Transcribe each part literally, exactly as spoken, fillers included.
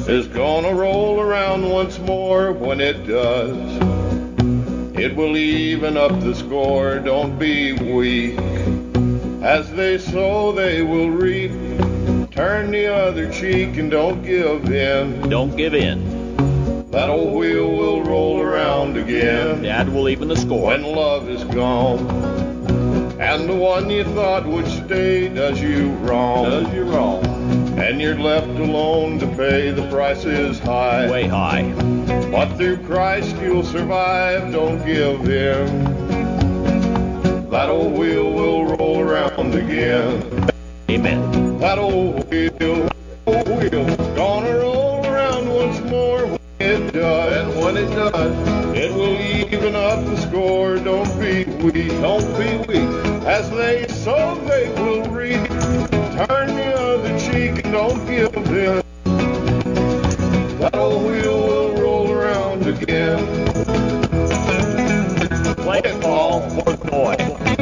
is gonna roll around once more. When it does, it will even up the score. Don't be weak. As they sow, they will reap. Turn the other cheek and don't give in. Don't give in. That old wheel will roll around again. That will even the score. When love is gone, and the one you thought would stay does you wrong. Does you wrong. And you're left alone to pay. The price is high. Way high. But through Christ you'll survive. Don't give in. That old wheel will roll around again. Amen. That old wheel, old wheel, gonna roll around once more. When it does, and when it does, it will even up the score. Don't be weak, don't be weak. As they sow, they will reap. Turn the other cheek and don't give in. That old wheel will roll around again. Play it, Paul, for joy.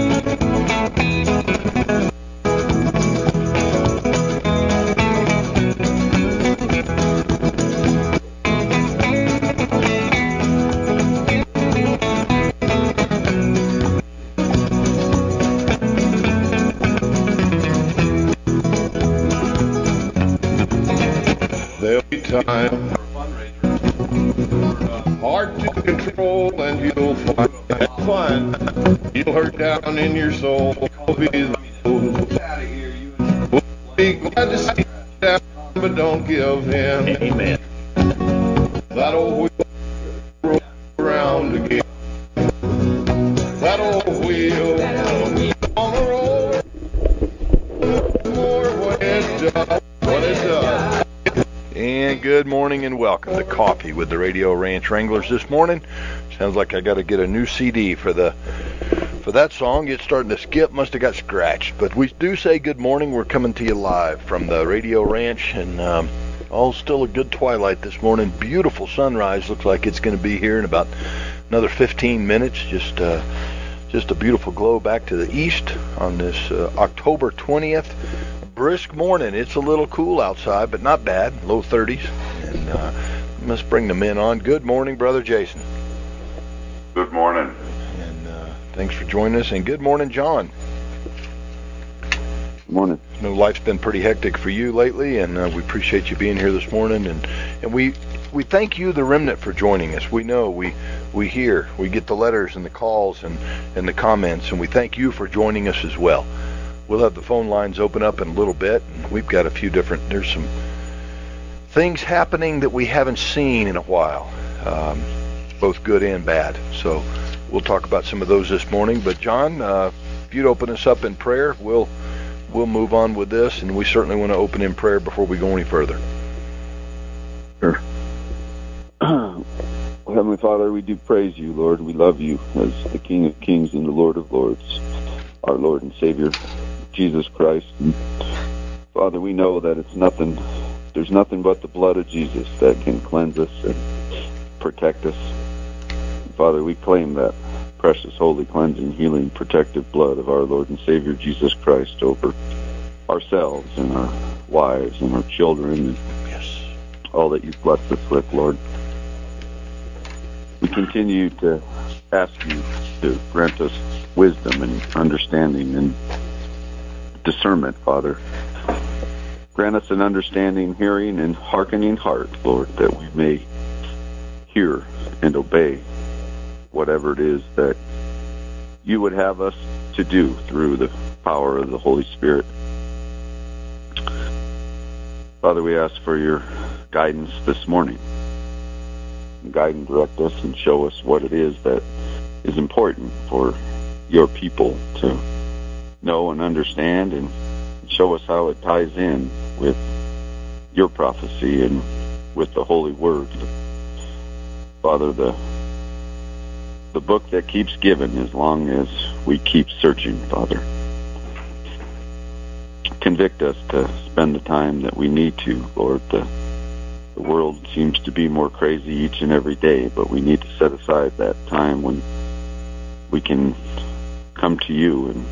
There'll be time hard to control, and you'll find, find you'll hurt down in your soul. You'll be those who'll be glad to see you down, but don't give in. Amen. That old wheel will roll around again. That old wheel on the roll more when it does, when it does. And good morning and welcome to Coffee with the Radio Ranch Wranglers this morning. Sounds like I got to get a new C D for the for that song. It's starting to skip. Must have got scratched. But we do say good morning. We're coming to you live from the Radio Ranch, and um, all still a good twilight this morning. Beautiful sunrise. Looks like it's going to be here in about another fifteen minutes. Just uh, just a beautiful glow back to the east on this uh, October twentieth. Brisk morning. It's a little cool outside, but not bad. Low thirties. And uh, let's bring the men on. Good morning, Brother Jason. Good morning. And uh, thanks for joining us. And good morning, John. Good morning. I know life's been pretty hectic for you lately, and uh, we appreciate you being here this morning. And and we we thank you, the remnant, for joining us. We know we we hear, we get the letters and the calls and, and the comments, and we thank you for joining us as well. We'll have the phone lines open up in a little bit, and we've got a few different, there's some things happening that we haven't seen in a while, um, both good and bad. So we'll talk about some of those this morning. But John, uh, if you'd open us up in prayer, we'll we'll move on with this, and we certainly want to open in prayer before we go any further. Sure. Heavenly Father, we do praise you, Lord. We love you as the King of Kings and the Lord of Lords, our Lord and Savior, Jesus Christ. And Father, we know that it's nothing, there's nothing but the blood of Jesus that can cleanse us and protect us. And Father, we claim that precious, holy, cleansing, healing, protective blood of our Lord and Savior Jesus Christ over ourselves and our wives and our children and yes. all that you've blessed us with, Lord. We continue to ask you to grant us wisdom and understanding and discernment, Father. Grant us an understanding, hearing, and hearkening heart, Lord, that we may hear and obey whatever it is that you would have us to do through the power of the Holy Spirit. Father, we ask for your guidance this morning. Guide and direct us and show us what it is that is important for your people to know and understand, and show us how it ties in with your prophecy and with the Holy Word. Father, the the book that keeps giving as long as we keep searching, Father. Convict us to spend the time that we need to, Lord. The, the world seems to be more crazy each and every day, but we need to set aside that time when we can come to you and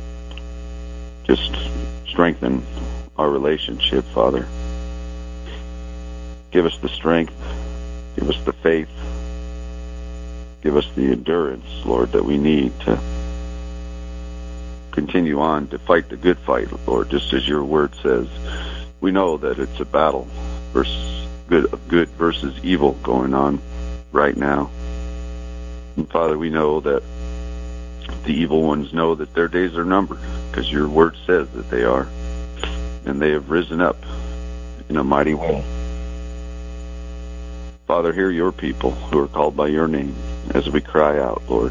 just strengthen our relationship, Father. Give us the strength. Give us the faith. Give us the endurance, Lord, that we need to continue on to fight the good fight, Lord, just as your word says. We know that it's a battle versus good, good versus evil going on right now. And Father, we know that the evil ones know that their days are numbered, because your word says that they are, and they have risen up in a mighty way. Father, hear your people who are called by your name as we cry out, Lord.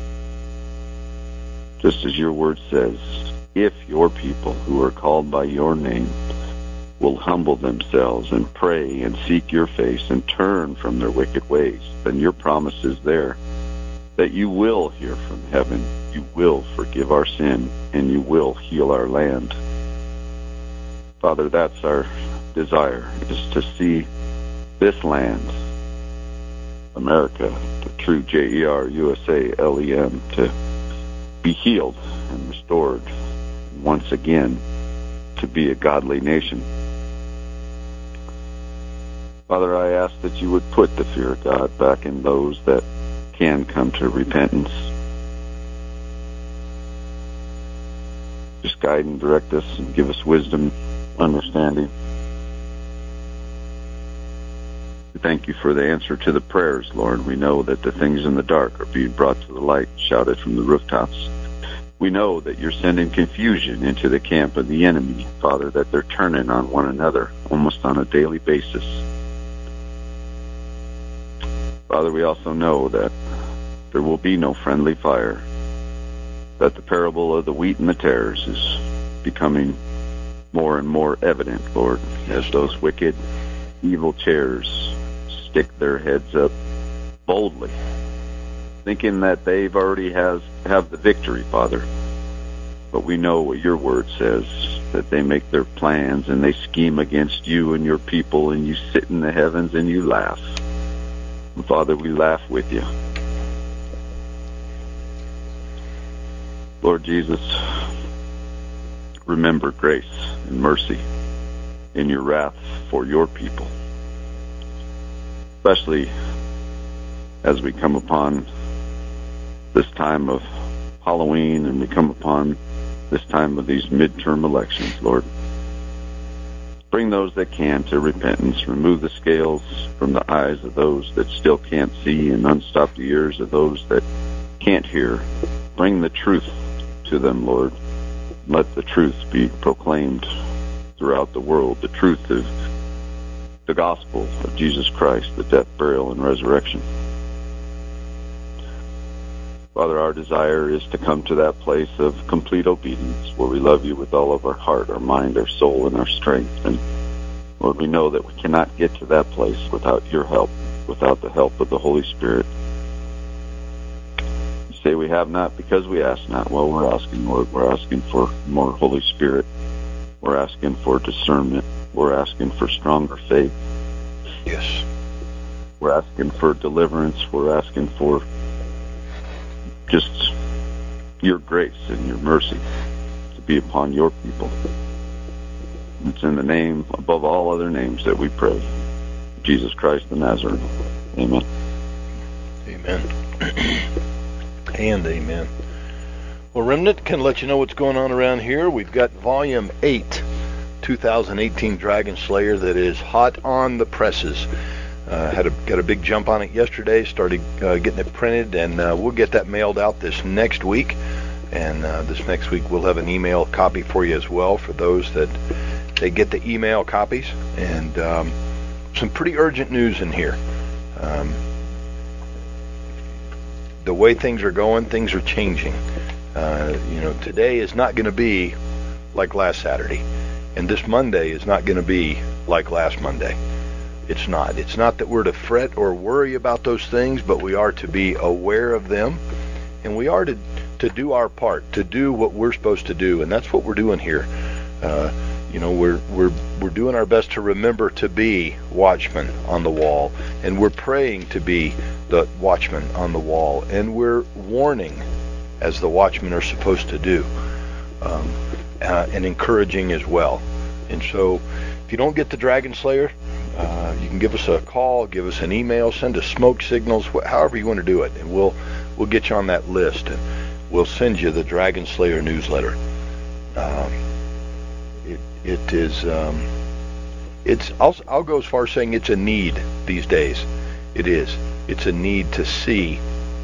Just as your word says, if your people who are called by your name will humble themselves and pray and seek your face and turn from their wicked ways, then your promise is there that you will hear from heaven, you will forgive our sin, and you will heal our land. Father, that's our desire, is to see this land, America, the true J E R U S A L E M, to be healed and restored, and once again to be a godly nation. Father, I ask that you would put the fear of God back in those that can come to repentance. Just guide and direct us and give us wisdom, understanding. We thank you for the answer to the prayers, Lord. We know that the things in the dark are being brought to the light, shouted from the rooftops. We know that you're sending confusion into the camp of the enemy, Father, that they're turning on one another almost on a daily basis. Father, we also know that there will be no friendly fire, that the parable of the wheat and the tares is becoming more and more evident, Lord, as those wicked, evil tares stick their heads up boldly, thinking that they've already has, have the victory, Father. But we know what your word says, that they make their plans and they scheme against you and your people, and you sit in the heavens and you laugh. And Father, we laugh with you. Lord Jesus, remember grace and mercy in your wrath for your people, especially as we come upon this time of Halloween and we come upon this time of these midterm elections, Lord. Bring those that can to repentance. Remove the scales from the eyes of those that still can't see, and unstop the ears of those that can't hear. Bring the truth to them, Lord. Let the truth be proclaimed throughout the world, the truth of the gospel of Jesus Christ, the death, burial, and resurrection. Father, our desire is to come to that place of complete obedience where we love you with all of our heart, our mind, our soul, and our strength. And Lord, we know that we cannot get to that place without your help, without the help of the Holy Spirit. You say we have not because we ask not. Well, we're asking, Lord. We're asking for more Holy Spirit. We're asking for discernment. We're asking for stronger faith. Yes. We're asking for deliverance. We're asking for just your grace and your mercy to be upon your people. It's in the name above all other names that we pray. Jesus Christ the Nazarene. Amen. Amen. And amen. Well, Remnant, can let you know what's going on around here. We've got Volume eight, twenty eighteen Dragon Slayer, that is hot on the presses. Uh, had a, got a big jump on it yesterday, started uh, getting it printed, and uh, we'll get that mailed out this next week. And uh, this next week we'll have an email copy for you as well for those that they get the email copies. And um, some pretty urgent news in here. Um, the way things are going, things are changing. Uh, you know, today is not going to be like last Saturday, and this Monday is not going to be like last Monday. It's not. It's not that we're to fret or worry about those things, but we are to be aware of them, and we are to to do our part, to do what we're supposed to do, and that's what we're doing here. Uh, you know, we're we're we're doing our best to remember to be watchmen on the wall, and we're praying to be the watchmen on the wall, and we're warning as the watchmen are supposed to do, um, uh, and encouraging as well. And so, if you don't get the Dragon Slayer, Uh, you can give us a call, give us an email, send us smoke signals, wh- however you want to do it, and we'll we'll get you on that list, and we'll send you the Dragon Slayer newsletter. Um, it it is um, it's I'll I'll go as far as saying it's a need these days. It is. It's a need to see,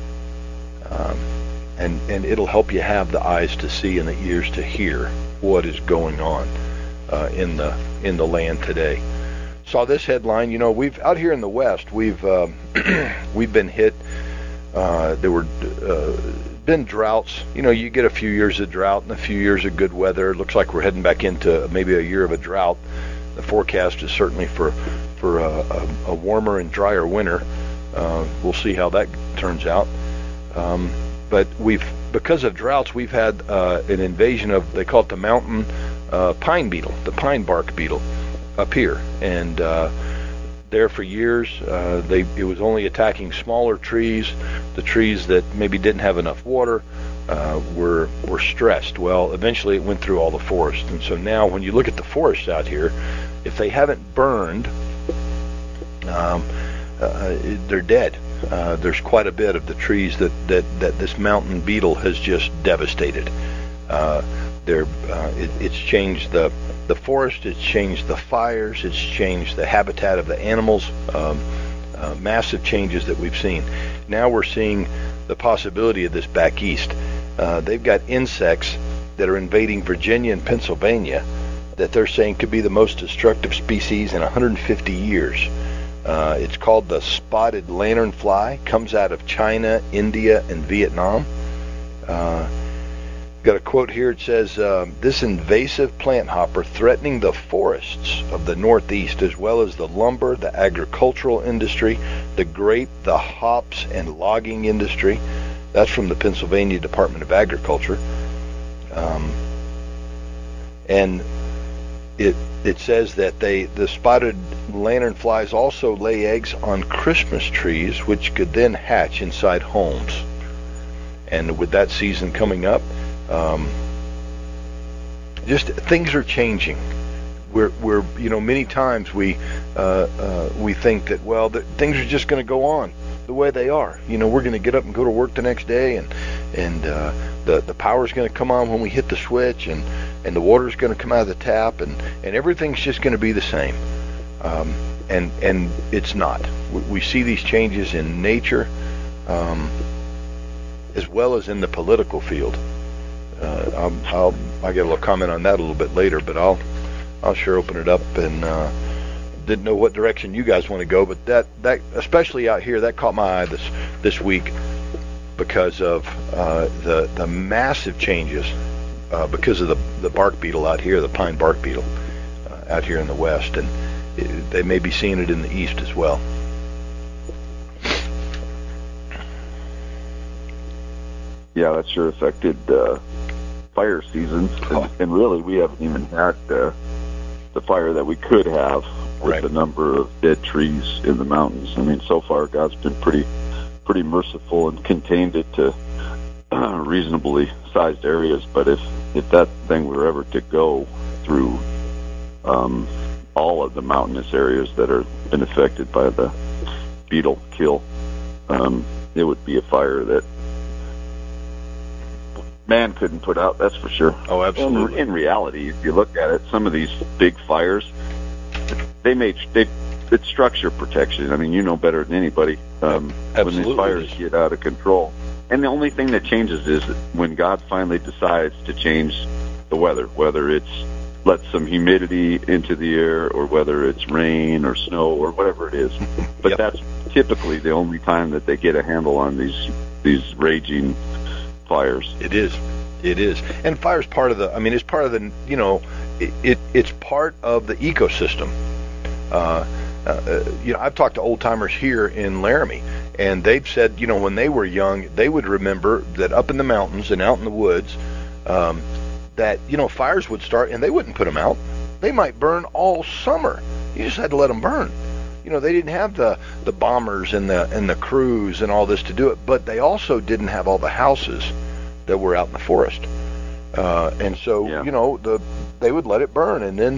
um, and and it'll help you have the eyes to see and the ears to hear what is going on uh, in the in the land today. Saw this headline. You know, we've out here in the West, we've uh, we've been hit. Uh, there were uh, been droughts. You know, you get a few years of drought and a few years of good weather. It looks like we're heading back into maybe a year of a drought. The forecast is certainly for for a, a, a warmer and drier winter. Uh, we'll see how that turns out. Um, but we've because of droughts, we've had uh, an invasion of, they call it the mountain uh, pine beetle, the pine bark beetle, up here, and uh, there for years uh, they it was only attacking smaller trees, the trees that maybe didn't have enough water uh, were were stressed. Well, eventually it went through all the forest, and so now when you look at the forests out here, if they haven't burned, um, uh, they're dead. Uh, there's quite a bit of the trees that that that this mountain beetle has just devastated. Uh, they're uh, it, it's changed the the forest, it's changed the fires, it's changed the habitat of the animals, um, uh, massive changes that we've seen. Now we're seeing the possibility of this back east. Uh, they've got insects that are invading Virginia and Pennsylvania that they're saying could be the most destructive species in one hundred fifty years. Uh, it's called the spotted lanternfly, comes out of China, India, and Vietnam. Uh, Got a quote here. It says, um, this invasive plant hopper threatening the forests of the Northeast, as well as the lumber, the agricultural industry, the grape, the hops, and logging industry. That's from the Pennsylvania Department of Agriculture. Um, and it it says that they the spotted lanternflies also lay eggs on Christmas trees, which could then hatch inside homes. And with that season coming up, Um, just things are changing. We're, we're, you know, many times we, uh, uh, we think that, well, that things are just going to go on the way they are. You know, we're going to get up and go to work the next day, and, and, uh, the, the power's going to come on when we hit the switch, and, and the water's going to come out of the tap, and, and everything's just going to be the same. Um, and, and it's not. We, we see these changes in nature, um, as well as in the political field. Uh, I'll, I'll I'll get a little comment on that a little bit later, but I'll I'll sure open it up. And uh, didn't know what direction you guys want to go, but that that especially out here, that caught my eye this this week because of uh, the the massive changes uh, because of the the bark beetle out here, the pine bark beetle uh, out here in the West, and it, they may be seeing it in the East as well. Yeah, that sure affected uh, fire seasons, and, Oh. and really we haven't even had uh, the fire that we could have with Right. the number of dead trees in the mountains. I mean, so far God's been pretty, pretty merciful and contained it to uh, reasonably sized areas. But if if that thing were ever to go through um, all of the mountainous areas that are been affected by the beetle kill, um, it would be a fire that man couldn't put out, that's for sure. Oh, absolutely. And in reality, if you look at it, some of these big fires, they made they it's structure protection. I mean, you know better than anybody um, when Absolutely. these fires get out of control. And the only thing that changes is when God finally decides to change the weather, whether it's let some humidity into the air or whether it's rain or snow or whatever it is. But Yep. that's typically the only time that they get a handle on these these raging fires. It is. It is. And fire's part of the, I mean, it's part of the, you know, it, it it's part of the ecosystem. Uh, uh, you know, I've talked to old timers here in Laramie, and they've said, you know, when they were young, they would remember that up in the mountains and out in the woods, um, that, you know, fires would start and they wouldn't put them out. They might burn all summer. You just had to let them burn. You know, they didn't have the, the bombers and the and the crews and all this to do it, but they also didn't have all the houses that were out in the forest. Uh, and so, Yeah. you know, the they would let it burn, and then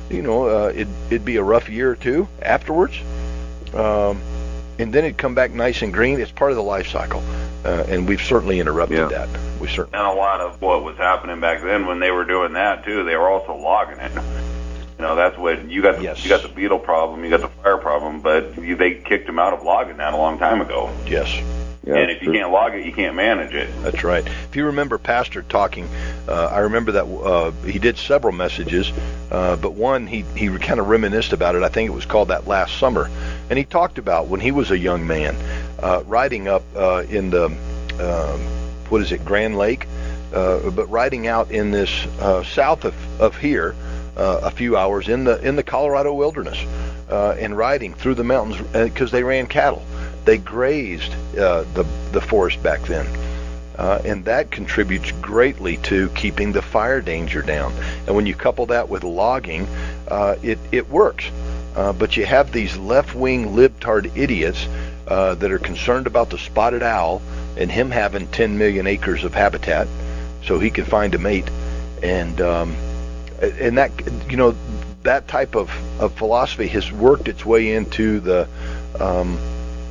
you know, uh, it, it'd be a rough year or two afterwards. Um, and then it'd come back nice and green. It's part of the life cycle. Uh, and we've certainly interrupted Yeah. that. We certainly. And a lot of what was happening back then when they were doing that too, they were also logging it. You know, that's what you got. The, Yes. You got the beetle problem, you got the fire problem, but you, they kicked them out of logging that a long time ago. Yes. Yeah, and if you true. can't log it, you can't manage it. That's right. If you remember Pastor talking, uh, I remember that uh, he did several messages, uh, but one, he, he kind of reminisced about it. I think it was called That Last Summer. And he talked about when he was a young man, uh, riding up uh, in the, uh, what is it, Grand Lake, uh, but riding out in this uh, south of, of here, uh, a few hours in the in the Colorado wilderness, uh, and riding through the mountains because they ran cattle. They grazed uh, the the forest back then, uh, and that contributes greatly to keeping the fire danger down. And when you couple that with logging, uh, it it works. Uh, but you have these left-wing libtard idiots uh, that are concerned about the spotted owl and him having ten million acres of habitat, so he can find a mate, and um, and that you know that type of, of philosophy has worked its way into the um,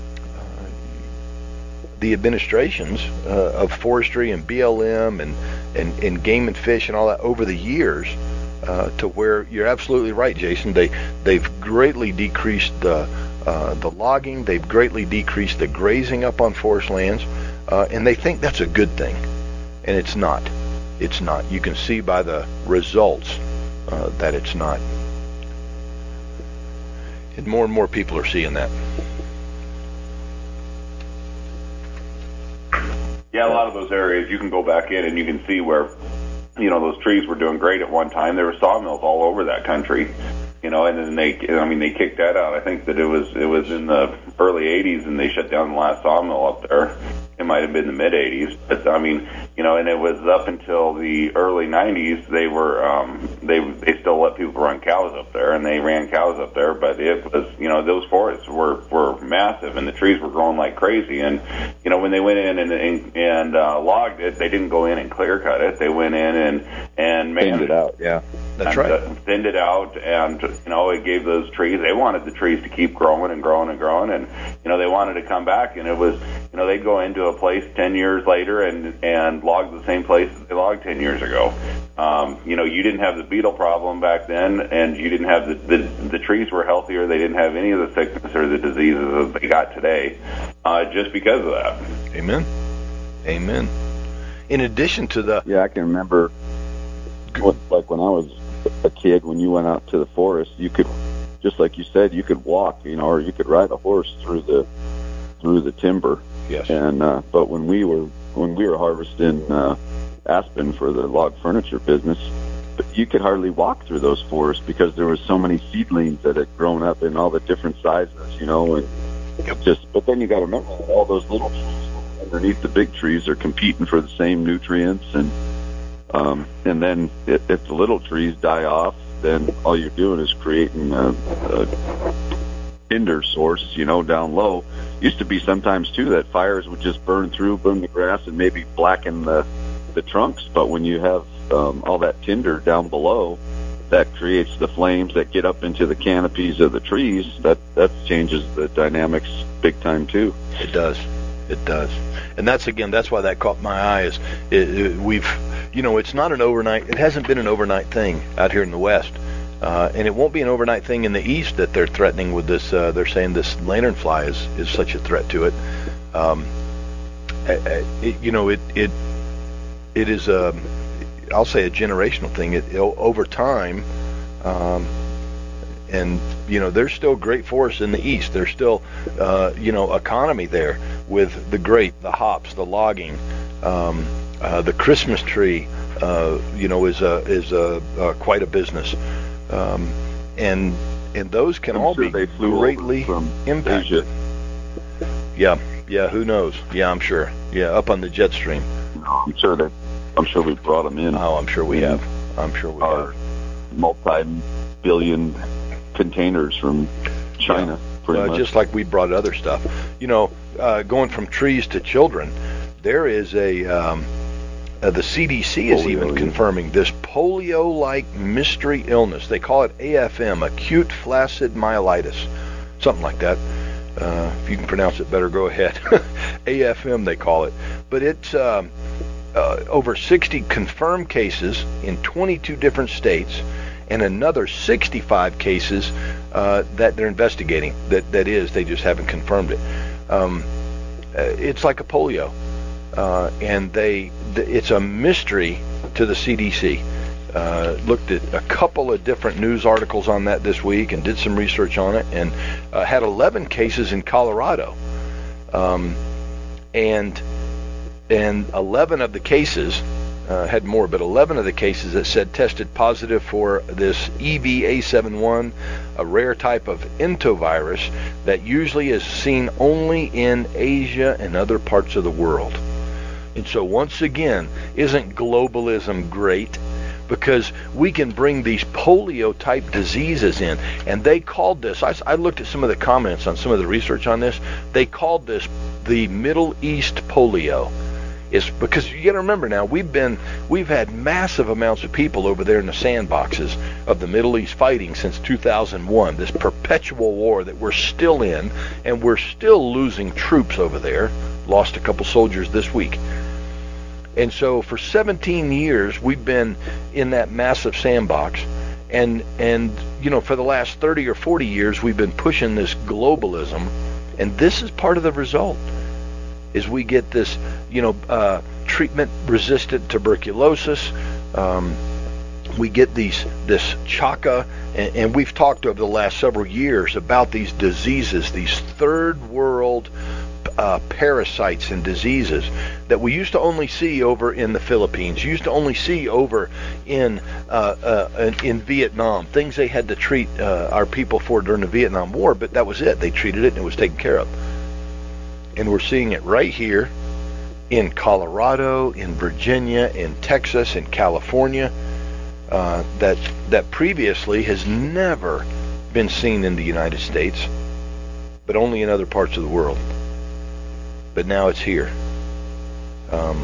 the administrations uh, of forestry and B L M and, and, and game and fish and all that over the years, uh, to where you're absolutely right, Jason. They they've greatly decreased the uh, the logging. They've greatly decreased the grazing up on forest lands, uh, and they think that's a good thing, and it's not. It's not. You can see by the results uh, that it's not, and more and more people are seeing that. Yeah, a lot of those areas you can go back in and you can see where, you know, those trees were doing great at one time. There were sawmills all over that country, you know, and then they, I mean, they kicked that out. I think that it was it was in the early eighties, and they shut down the last sawmill up there. It might have been the mid eighties, but I mean, you know, and it was up until the early nineties. They were um, they they still let people run cows up there, and they ran cows up there. But it was, you know, those forests were were massive, and the trees were growing like crazy. And you know, when they went in and and, and uh, logged it, they didn't go in and clear cut it. They went in and and Thinned it out. Yeah. That's and, right. uh, thinned it out, and you know, it gave those trees. They wanted the trees to keep growing and growing and growing, and you know, they wanted to come back. And it was, you know, they'd go into a place ten years later and and log the same place that they logged ten years ago. Um, you know, you didn't have the beetle problem back then, and you didn't have the, the the trees were healthier. They didn't have any of the sickness or the diseases that they got today, uh, just because of that. Amen. Amen. In addition to the Yeah, I can remember, what, like when I was a kid, when you went out to the forest, you could, just like you said, you could walk, you know, or you could ride a horse through the through the timber. yes, And uh, but when we were when we were harvesting uh, aspen for the log furniture business, you could hardly walk through those forests because there was so many seedlings that had grown up in all the different sizes, you know, and Yep. just. But then you got to remember that all those little trees underneath the big trees are competing for the same nutrients, and um, and then if, if the little trees die off, then all you're doing is creating a, a tinder source, you know, down low. Used to be sometimes too that fires would just burn through, burn the grass, and maybe blacken the the trunks. But when you have um, all that tinder down below, that creates the flames that get up into the canopies of the trees. That that changes the dynamics big time too. it does. It does. And that's, again, that's why that caught my eye. Is it, it, we've, you know, it's not an overnight. It hasn't been an overnight thing out here in the West, uh, and it won't be an overnight thing in the East that they're threatening with this. Uh, they're saying this lanternfly is is such a threat to it. Um, it you know, it it it is a, I'll say a generational thing. It, it over time. Um, And, you know, there's still great forests in the East. There's still, uh, you know, economy there with the grape, the hops, the logging, um, uh, the Christmas tree, uh, you know, is a, is a, uh, quite a business. Um, and, and those can I'm all sure be they flew greatly over from impacted. Asia. Yeah. Yeah. Who knows? Yeah, I'm sure. Yeah. Up on the jet stream. I'm sure that I'm sure we brought them in. Oh, I'm sure we have. I'm sure we Our have. multi-billion containers from China, pretty Uh, much. just like we brought other stuff. You know, uh, going from trees to children, there is a um, uh, the C D C is Polio, even yeah. confirming this polio-like mystery illness. They call it A F M, acute flaccid myelitis, something like that. Uh, if you can pronounce it better, go ahead. A F M they call it. But it's um, uh, over sixty confirmed cases in twenty-two different states, and another sixty-five cases uh, that they're investigating. That that is, they just haven't confirmed it. Um, uh, it's like a polio, uh, and they th- it's a mystery to the C D C. Uh, looked at a couple of different news articles on that this week and did some research on it, and uh, had eleven cases in Colorado, um, and and eleven of the cases uh, had more, but eleven of the cases that said tested positive for this E V A seventy-one, a rare type of entovirus that usually is seen only in Asia and other parts of the world. And so once again, isn't globalism great? Because we can bring these polio-type diseases in. And they called this, I, I looked at some of the comments on some of the research on this, they called this the Middle East polio. Is because you got to remember now, we've been, we've had massive amounts of people over there in the sandboxes of the Middle East fighting since two thousand one, this perpetual war that we're still in, and we're still losing troops over there. Lost a couple soldiers this week. And so for seventeen years, we've been in that massive sandbox. And, and you know, for the last thirty or forty years, we've been pushing this globalism. And this is part of the result, is we get this, you know, uh, treatment-resistant tuberculosis. Um, we get these this Chaka. And, and we've talked over the last several years about these diseases, these third world Uh, parasites and diseases that we used to only see over in the Philippines, used to only see over in uh, uh, in Vietnam, things they had to treat uh, our people for during the Vietnam War, but that was it. They treated it and it was taken care of. And we're seeing it right here in Colorado, in Virginia, in Texas, in California, uh, that that previously has never been seen in the United States, but only in other parts of the world. But now it's here. Um,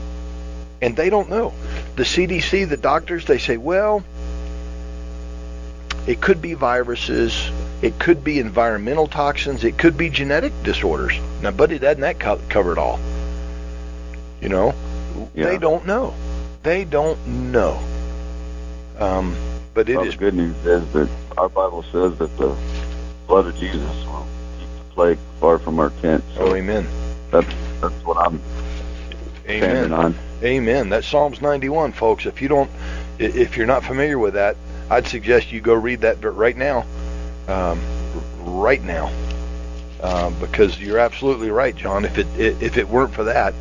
and they don't know. The C D C, the doctors, they say, well, it could be viruses, it could be environmental toxins, it could be genetic disorders. Now, buddy, doesn't that co- cover it all? You know? Yeah. They don't know. They don't know. Um, but it well, is... The good news is that our Bible says that the blood of Jesus will keep the plague far from our tent. So oh, amen. That's, that's what I'm Amen. standing on. Amen. That's Psalms ninety-one, folks. If you don't, if you're not familiar with that, I'd suggest you go read that right now, um, right now, uh, because you're absolutely right, John. If it if it weren't for that,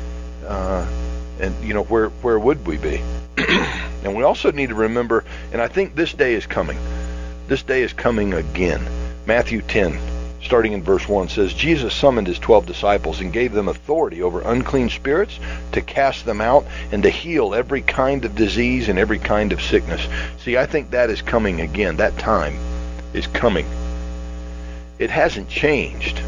uh, and you know, where where would we be? And we also need to remember, and I think this day is coming. This day is coming again. Matthew ten. Starting in verse one, says, Jesus summoned his twelve disciples and gave them authority over unclean spirits to cast them out and to heal every kind of disease and every kind of sickness. See, I think that is coming again. That time is coming. It hasn't changed,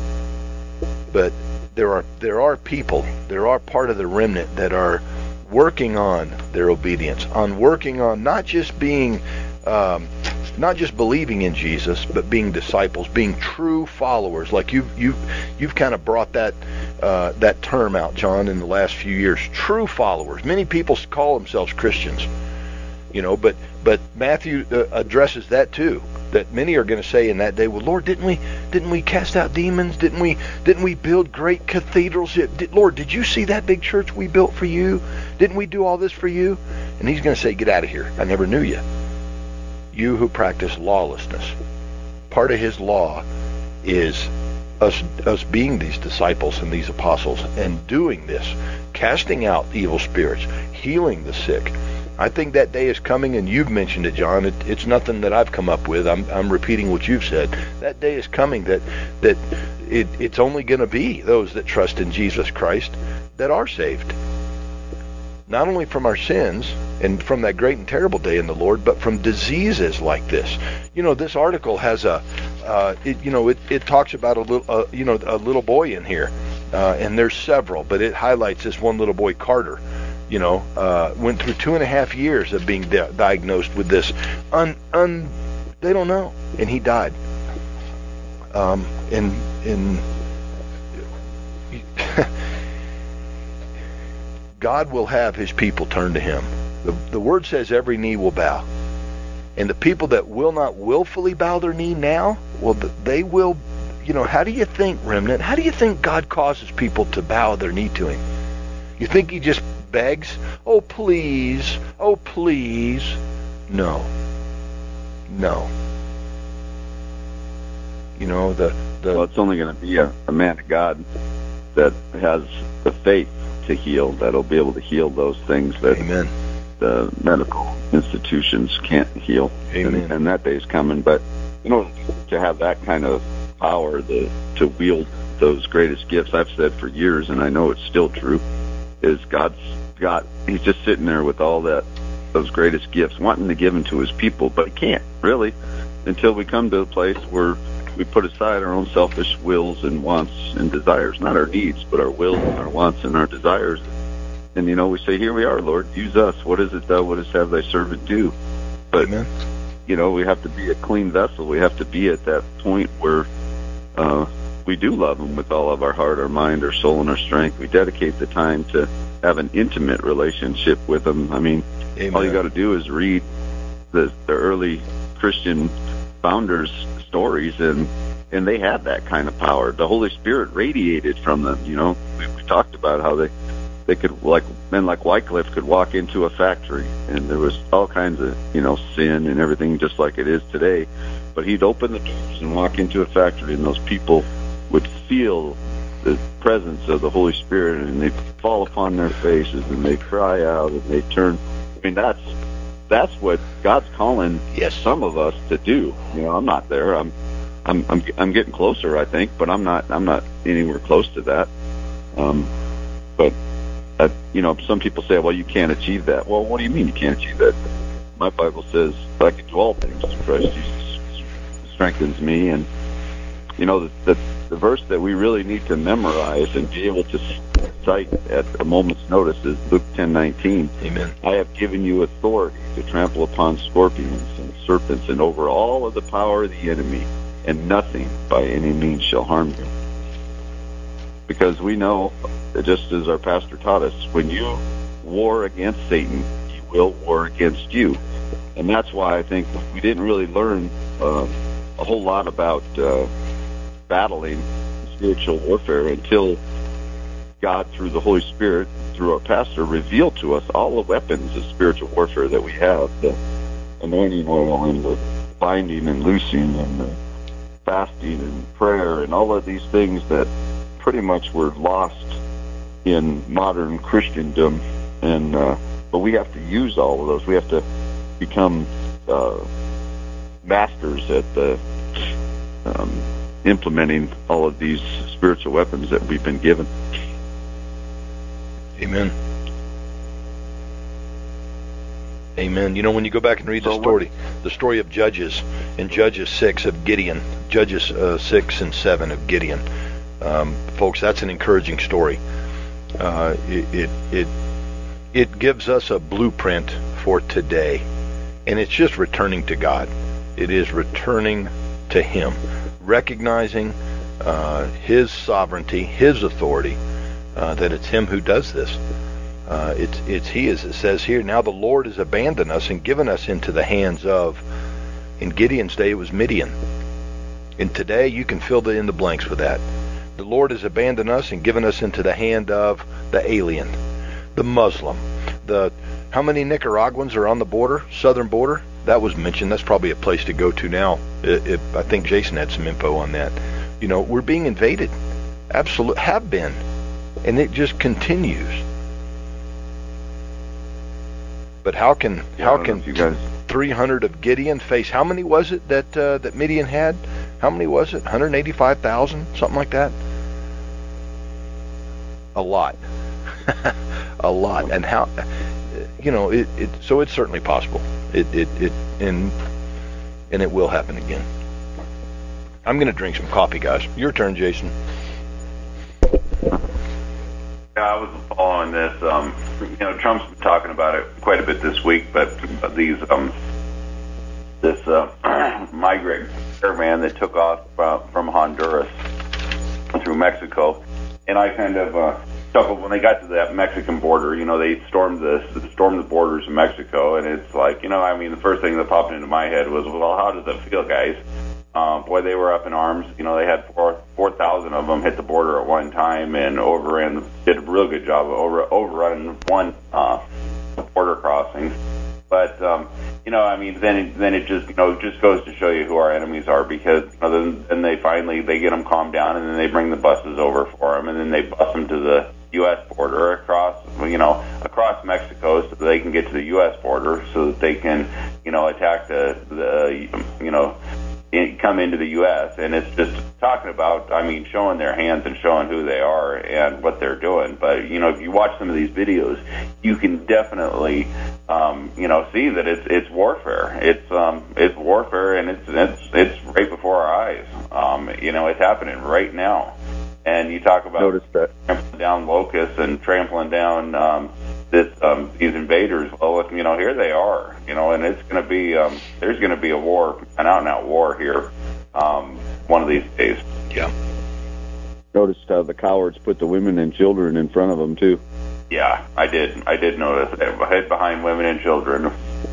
but there are there are people, there are part of the remnant that are working on their obedience, on working on not just being um, not just believing in Jesus, but being disciples, being true followers. Like you've you've you've kind of brought that uh, that term out, John, in the last few years. True followers. Many people call themselves Christians, you know, but but Matthew uh, addresses that too. That many are going to say in that day, well, Lord, didn't we didn't we cast out demons? Didn't we didn't we build great cathedrals? Did, Lord, did you see that big church we built for you? Didn't we do all this for you? And he's going to say, get out of here. I never knew you. You who practice lawlessness. Part of his law is us us being these disciples and these apostles and doing this, casting out evil spirits, healing the sick. I think that day is coming, and you've mentioned it, John. It, it's nothing that I've come up with. I'm I'm repeating what you've said. That day is coming that that it, it's only going to be those that trust in Jesus Christ that are saved. Not only from our sins and from that great and terrible day in the Lord, but from diseases like this. You know, this article has a, uh, it, you know, it, it talks about a little, uh, you know, a little boy in here, uh, and there's several, but it highlights this one little boy, Carter, you know, uh, went through two and a half years of being di- diagnosed with this. Un, un, they don't know, and he died. Um, and and God will have his people turn to him. The, the word says every knee will bow. And the people that will not willfully bow their knee now, well, they will, you know, how do you think, remnant, how do you think God causes people to bow their knee to him? You think he just begs, oh, please, oh, please? No. No. You know, the... the well, it's only going to be a, a man of God that has the faith to heal, that'll be able to heal those things that Amen. the medical institutions can't heal. Amen. And, and that day's coming. But, you know, to have that kind of power the, to wield those greatest gifts, I've said for years, and I know it's still true, is God's got, he's just sitting there with all that, those greatest gifts, wanting to give them to his people, but he can't, really, until we come to a place where we put aside our own selfish wills and wants and desires, not our needs, but our wills and our wants and our desires. And, you know, we say, here we are, Lord, use us. What is it thou wouldst have thy servant do? But, Amen. you know, we have to be a clean vessel. We have to be at that point where uh, we do love him with all of our heart, our mind, our soul, and our strength. We dedicate the time to have an intimate relationship with him. I mean, Amen. All you got to do is read the, the early Christian founders' stories, and and they had that kind of power. The Holy Spirit radiated from them. You know, we, we talked about how they they could, like men like Wycliffe, could walk into a factory, and there was all kinds of, you know, sin and everything, just like it is today. But he'd open the doors and walk into a factory, and those people would feel the presence of the Holy Spirit, and they'd fall upon their faces, and they'd cry out, and they'd turn. I mean, that's that's what God's calling Yes. some of us to do. You know, I'm not there. I'm, I'm, I'm, I'm getting closer, I think, but I'm not, I'm not anywhere close to that. Um, but, uh, you know, some people say, well, you can't achieve that. Well, what do you mean you can't achieve that? My Bible says, I can do all things through Christ Jesus strengthens me. And, you know, the, the, the verse that we really need to memorize and be able to cite at a moment's notice is Luke ten nineteen. Amen. I have given you authority to trample upon scorpions and serpents and over all of the power of the enemy, and nothing by any means shall harm you. Because we know, just as our pastor taught us, when you war against Satan, he will war against you. And that's why I think we didn't really learn uh, a whole lot about uh, battling spiritual warfare until God, through the Holy Spirit, through our pastor, revealed to us all the weapons of spiritual warfare that we have, the anointing oil and the binding and loosing and the fasting and prayer and all of these things that pretty much were lost in modern Christendom. And uh, but we have to use all of those. We have to become uh, masters at the um, implementing all of these spiritual weapons that we've been given. Amen. Amen. You know, when you go back and read the So story, the story of Judges, in Judges six of Gideon, Judges uh, six and seven of Gideon, um, folks, that's an encouraging story. Uh, it, it it it gives us a blueprint for today, and it's just returning to God. It is returning to Him, recognizing uh, His sovereignty, His authority. Uh, that it's Him who does this. Uh, it's it's He, as it says here. Now the Lord has abandoned us and given us into the hands of. In Gideon's day, it was Midian. And today, you can fill the in the blanks with that. The Lord has abandoned us and given us into the hand of the alien, the Muslim, the. How many Nicaraguans are on the border, southern border? That was mentioned. That's probably a place to go to now. It, it, I think Jason had some info on that. You know, we're being invaded. Absolutely, have been. And it just continues. But how can Yeah, how I don't know can if you guys three hundred of Gideon face? How many was it that uh, that Midian had? How many was it? one hundred eighty-five thousand, something like that. A lot, a lot. And how? You know, it, it. So it's certainly possible. It it it and and it will happen again. I'm going to drink some coffee, guys. Your turn, Jason. Yeah, I was following this. Um, you know, Trump's been talking about it quite a bit this week, but, but these um, this uh, migrant caravan that took off uh, from Honduras through Mexico, and I kind of uh, chuckled when they got to that Mexican border. You know, they stormed the stormed the borders of Mexico, and it's like, you know, I mean, the first thing that popped into my head was, well, how does it feel, guys? Um, boy, they were up in arms. You know, they had four four thousand of them hit the border at one time, and overran did a real good job of over overrunning one uh, border crossing. But um, you know, I mean, then it, then it just you know just goes to show you who our enemies are, because you know, then, then they finally they get them calmed down, and then they bring the buses over for them, and then they bus them to the U S border across you know across Mexico, so that they can get to the U S border, so that they can you know attack the the you know. In, come into the U S and it's just talking about, I mean, showing their hands and showing who they are and what they're doing. But you know, if you watch some of these videos, you can definitely, um, you know, see that it's it's warfare. It's um, it's warfare, and it's it's it's right before our eyes. Um, you know, it's happening right now. And you talk about Notice that. trampling down locusts and trampling down um, this um, these invaders. Well, you know, here they are. You know, and it's going to be um, there's going to be a war, an out and out war here, um, one of these days. Yeah. Noticed how the cowards put the women and children in front of them too. Yeah, I did. I did notice that. Head behind women and children.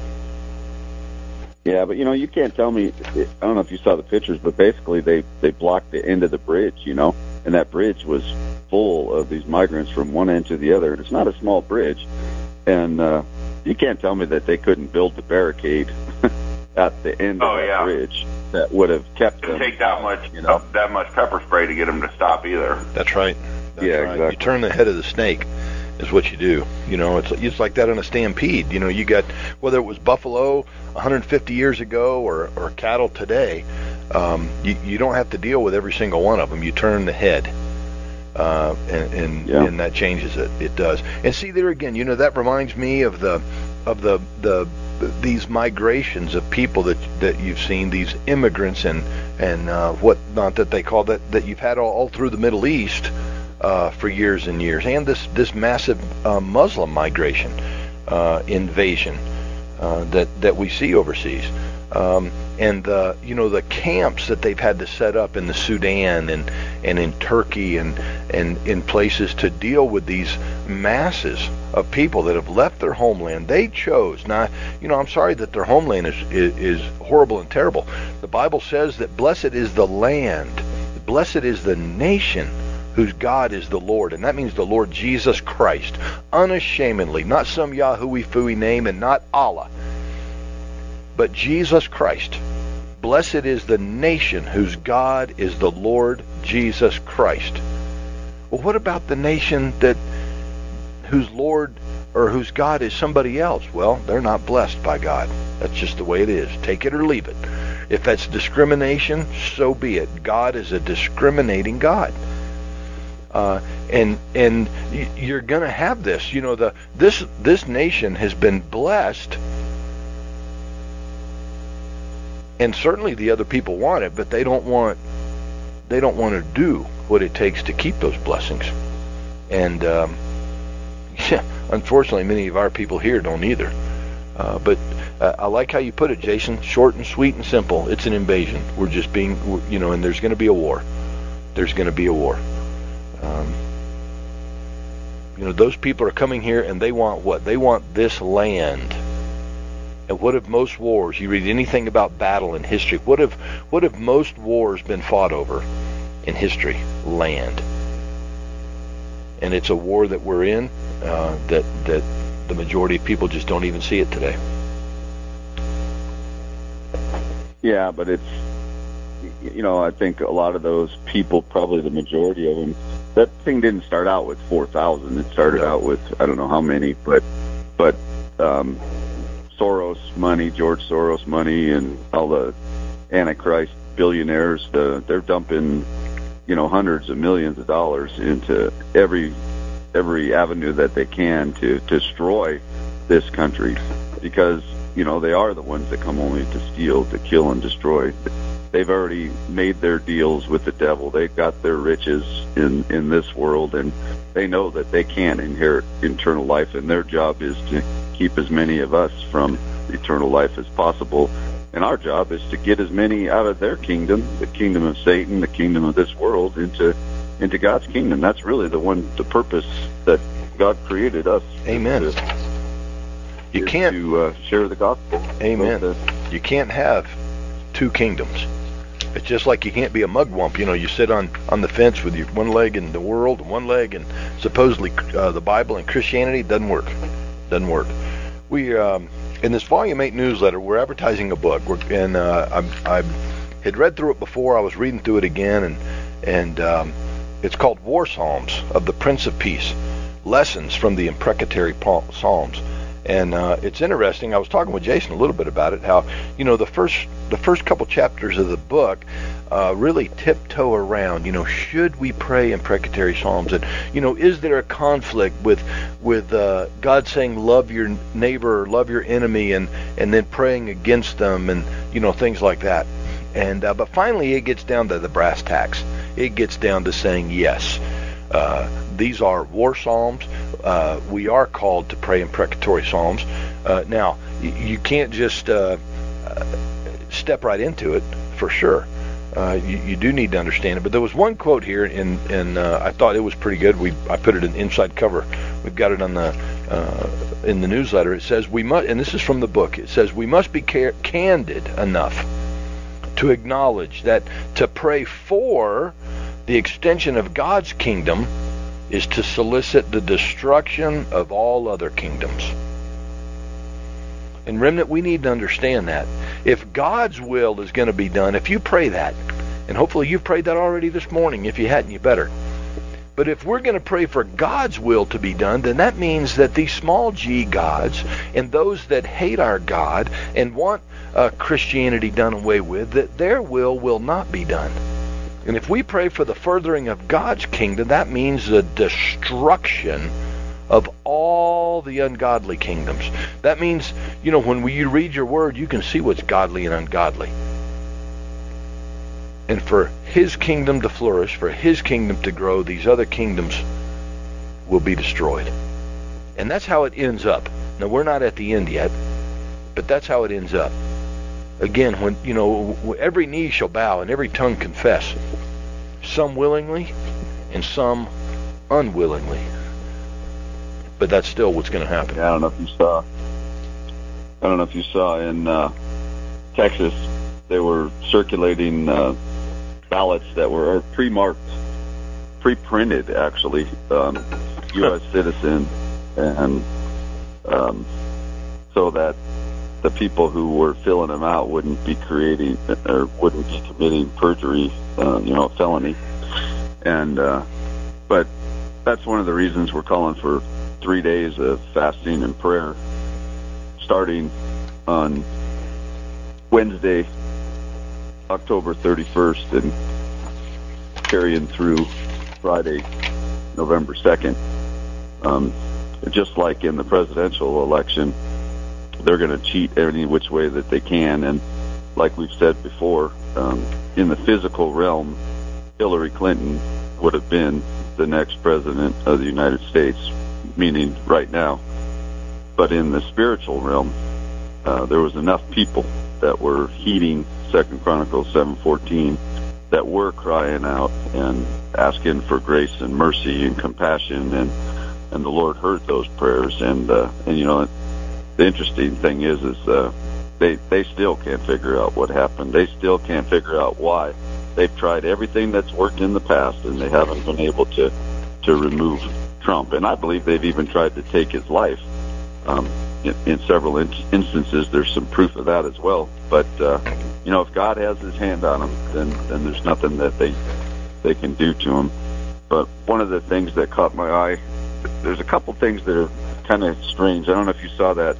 Yeah, but you know, you can't tell me. I don't know if you saw the pictures, but basically they they blocked the end of the bridge. You know. And that bridge was full of these migrants from one end to the other. And it's not a small bridge. And uh, you can't tell me that they couldn't build the barricade at the end oh, of that yeah. bridge that would have kept them. It take that much, you know, that much pepper spray to get them to stop either. That's right. That's yeah, right. exactly. You turn the head of the snake is what you do. You know, it's it's like that in a stampede. You know, you got, whether it was buffalo one hundred fifty years ago or, or cattle today, um, you, you don't have to deal with every single one of them. You turn the head, uh, and and, yeah. and that changes it. It does. And see, there again, you know, that reminds me of the of the the these migrations of people that that you've seen, these immigrants and and uh, what not that they call that that you've had all, all through the Middle East. Uh, for years and years, and this this massive uh, Muslim migration, uh, invasion uh, that that we see overseas, um, and uh, you know the camps that they've had to set up in the Sudan and and in Turkey and and in places to deal with these masses of people that have left their homeland. They chose. Now, you know, I'm sorry that their homeland is is, is horrible and terrible. The Bible says that blessed is the land, blessed is the nation whose God is the Lord, and that means the Lord Jesus Christ, unashamedly, not some Yahoo-y phooey name and not Allah, but Jesus Christ. Blessed is the nation whose God is the Lord Jesus Christ. Well, what about the nation that whose Lord or whose God is somebody else? Well, they're not blessed by God. That's just the way it is. Take it or leave it. If that's discrimination, so be it. God is a discriminating God. Uh, and and you're going to have this. You know, the this this nation has been blessed, and certainly the other people want it, but they don't want they don't want to do what it takes to keep those blessings. And um, yeah, unfortunately, many of our people here don't either. Uh, but uh, I like how you put it, Jason. Short and sweet and simple. It's an invasion. We're just being, you know, and there's going to be a war. There's going to be a war. Um, you know, those people are coming here and they want what? They want this land. And what have most wars, you read anything about battle in history, what have what have most wars been fought over in history? Land. And it's a war that we're in uh, that that the majority of people just don't even see it today. Yeah, but it's, you know, I think a lot of those people, probably the majority of them, that thing didn't start out with four thousand. It started No. out with, I don't know how many, but, but, um, Soros money, George Soros money, and all the Antichrist billionaires, the, they're dumping, you know, hundreds of millions of dollars into every, every avenue that they can to, to destroy this country, because, you know, they are the ones that come only to steal, to kill, and destroy. They've already made their deals with the devil. They've got their riches in, in this world, and they know that they can't inherit eternal life, and their job is to keep as many of us from eternal life as possible. And our job is to get as many out of their kingdom, the kingdom of Satan, the kingdom of this world, into into God's kingdom. That's really the one, the purpose that God created us. Amen. To, you can't to uh, share the gospel. Amen. The, you can't have two kingdoms. It's just like you can't be a mugwump. You know, you sit on, on the fence with your one leg in the world and one leg in supposedly uh, the Bible and Christianity. It doesn't work. Doesn't work. We um, in this Volume eight newsletter, we're advertising a book, we're, and uh, I, I had read through it before. I was reading through it again, and and um, it's called War Psalms of the Prince of Peace, Lessons from the Imprecatory Psalms. And uh, it's interesting. I was talking with Jason a little bit about it. How, you know, the first the first couple chapters of the book uh, really tiptoe around. You know, should we pray imprecatory psalms? And you know, is there a conflict with with uh, God saying love your neighbor, or love your enemy, and and then praying against them, and you know, things like that. And uh, but finally, it gets down to the brass tacks. It gets down to saying yes. Uh, these are war psalms. Uh, we are called to pray imprecatory psalms. Uh, now, y- you can't just uh, uh, step right into it, for sure. Uh, you, you do need to understand it. But there was one quote here, and and uh, I thought it was pretty good. We I put it in inside cover. We've got it on the uh, in the newsletter. It says we must, and this is from the book. It says we must be ca- candid enough to acknowledge that to pray for the extension of God's kingdom is to solicit the destruction of all other kingdoms. And remnant, we need to understand that. If God's will is going to be done, if you pray that, and hopefully you've prayed that already this morning, if you hadn't, you better. But if we're going to pray for God's will to be done, then that means that these small g gods and those that hate our God and want uh, Christianity done away with, that their will will not be done. And if we pray for the furthering of God's kingdom, that means the destruction of all the ungodly kingdoms. That means, you know, when you read your word, you can see what's godly and ungodly. And for his kingdom to flourish, for his kingdom to grow, these other kingdoms will be destroyed. And that's how it ends up. Now, we're not at the end yet, but that's how it ends up. Again, when, you know, every knee shall bow and every tongue confess, some willingly and some unwillingly. But that's still what's going to happen. Yeah, I don't know if you saw. I don't know if you saw in uh, Texas, they were circulating uh, ballots that were pre-marked, pre-printed actually, um, U S citizen, and um, so that the people who were filling them out wouldn't be creating or wouldn't be committing perjury, uh, you know, felony. And uh, but that's one of the reasons we're calling for three days of fasting and prayer, starting on Wednesday, October thirty-first, and carrying through Friday, November second. Um, just like in the presidential election, they're going to cheat any which way that they can. And like we've said before, um, in the physical realm, Hillary Clinton would have been the next president of the United States, meaning right now. But in the spiritual realm, uh, there was enough people that were heeding Second Chronicles seven fourteen, that were crying out and asking for grace and mercy and compassion, and and the Lord heard those prayers. And uh, and you know, the interesting thing is, is uh, they they still can't figure out what happened. They still can't figure out why. They've tried everything that's worked in the past, and they haven't been able to to remove Trump. And I believe they've even tried to take his life. Um, in, in several in- instances, there's some proof of that as well. But uh, you know, if God has His hand on him, then then there's nothing that they they can do to him. But one of the things that caught my eye, there's a couple things that are kind of strange. I don't know if you saw that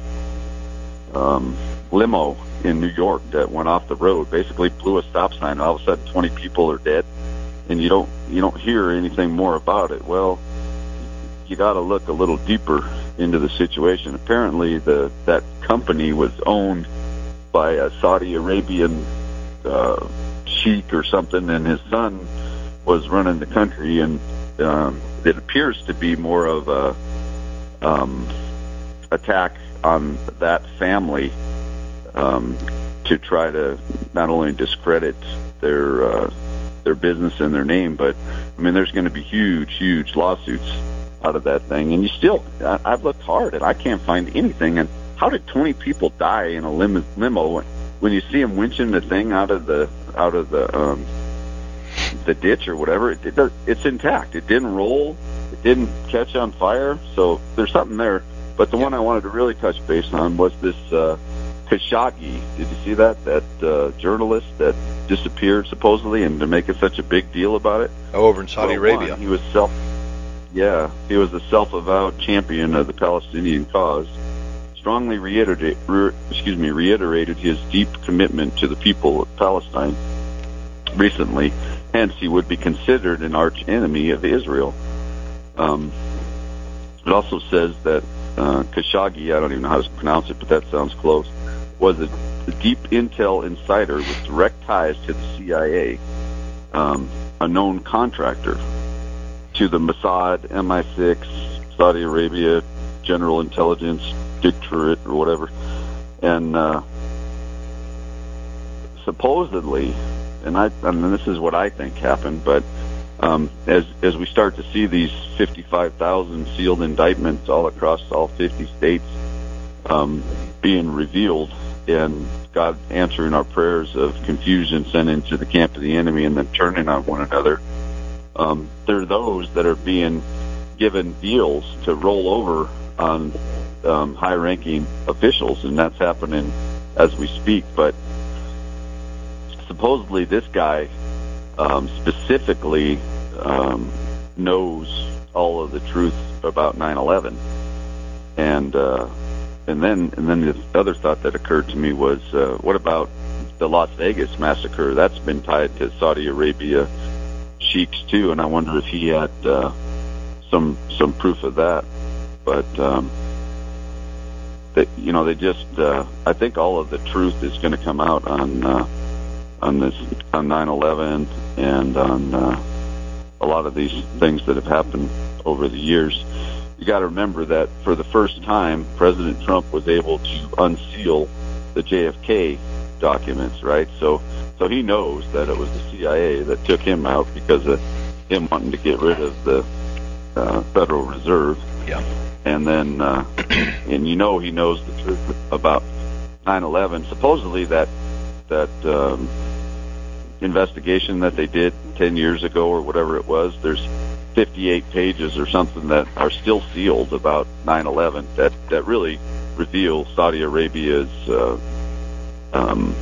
uh, um, limo in New York that went off the road, basically blew a stop sign. All of a sudden, twenty people are dead, and you don't you don't hear anything more about it. Well, you got to look a little deeper into the situation. Apparently, the that company was owned by a Saudi Arabian uh, sheik or something, and his son was running the country, and um, it appears to be more of a um, attack on that family um, to try to not only discredit their uh, their business and their name, but I mean, there's going to be huge, huge lawsuits out of that thing. And you still, I, I've looked hard and I can't find anything. And how did twenty people die in a limo? limo when you see them winching the thing out of the out of the um, the ditch or whatever? It, it does, it's intact. It didn't roll. It didn't catch on fire. So there's something there. But the one I wanted to really touch base on was this uh, Khashoggi. Did you see that? That uh, journalist that disappeared supposedly, and they're making such a big deal about it. Oh, over in Saudi well, Arabia. One, he was self. Yeah, he was a self-avowed champion of the Palestinian cause. Strongly reiterate, re, excuse me, reiterated his deep commitment to the people of Palestine. Recently, hence he would be considered an arch enemy of Israel. Um, it also says that uh, Khashoggi, I don't even know how to pronounce it, but that sounds close, was a, a deep intel insider with direct ties to the C I A, um, a known contractor to the Mossad, M I six, Saudi Arabia, General Intelligence Directorate, or whatever. And uh, supposedly, and I, I mean, this is what I think happened, but um, as as we start to see these fifty-five thousand sealed indictments all across all fifty states um, being revealed, and God answering our prayers of confusion sent into the camp of the enemy and then turning on one another, um, there are those that are being given deals to roll over on um, high-ranking officials, and that's happening as we speak. But supposedly this guy um, specifically um, knows all of the truth about nine eleven, and uh, and then and then the other thought that occurred to me was, uh, what about the Las Vegas massacre? That's been tied to Saudi Arabia sheiks too, and I wonder if he had uh, some some proof of that. But um, that you know, they just uh, I think all of the truth is going to come out on uh, on this on nine eleven and on uh, a lot of these things that have happened over the years. You got to remember that for the first time, President Trump was able to unseal the J F K documents, right? So, so he knows that it was the C I A that took him out because of him wanting to get rid of the uh, Federal Reserve. Yeah. And then, uh, and you know, he knows the truth about nine eleven. Supposedly, that that um, investigation that they did ten years ago or whatever it was, there's fifty-eight pages or something that are still sealed about nine eleven that, that really reveal Saudi Arabia's uh, um,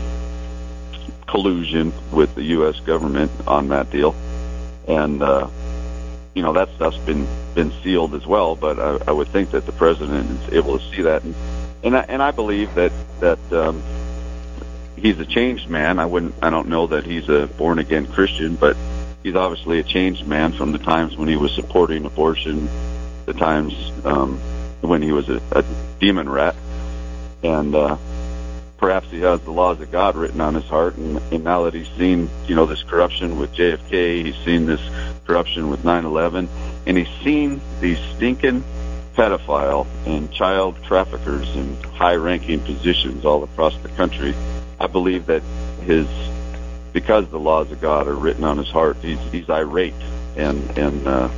collusion with the U S government on that deal. And, uh, you know, that stuff's been, been sealed as well, but I, I would think that the president is able to see that. And, and, I, and I believe that, that um, he's a changed man. I wouldn't, I don't know that he's a born-again Christian, but he's obviously a changed man from the times when he was supporting abortion, the times um, when he was a, a demon rat. And uh, perhaps he has the laws of God written on his heart. And, and now that he's seen, you know, this corruption with J F K, he's seen this corruption with nine eleven, and he's seen these stinking pedophile and child traffickers in high-ranking positions all across the country. I believe that his because the laws of God are written on his heart, he's, he's irate and and uh,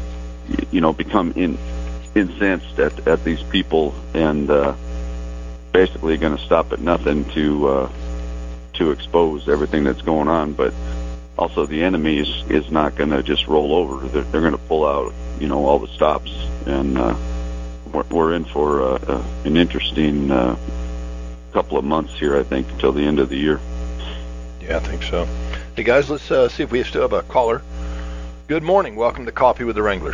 you know become in, incensed at, at these people, and uh, basically going to stop at nothing to uh, to expose everything that's going on. But also, the enemy is, is not going to just roll over; they're, they're going to pull out, you know, all the stops, and uh, we're, we're in for uh, uh, an interesting uh, couple of months here, I think, until the end of the year. Yeah, I think so. Hey, guys, let's uh, see if we still have a caller. Good morning. Welcome to Coffee with the Wranglers.